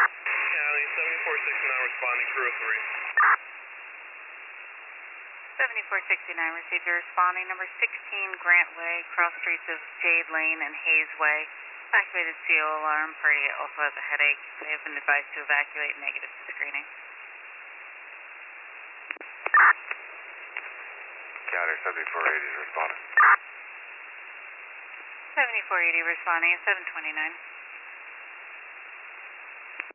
County 7469 responding, crew of 3. 7469 received your responding, number 16 Grant Way, cross streets of Jade Lane and Hayes Way. Activated CO alarm. Party also has a headache. They have been advised to evacuate, negative to screening. County 7480 responding. 7480 responding at 729.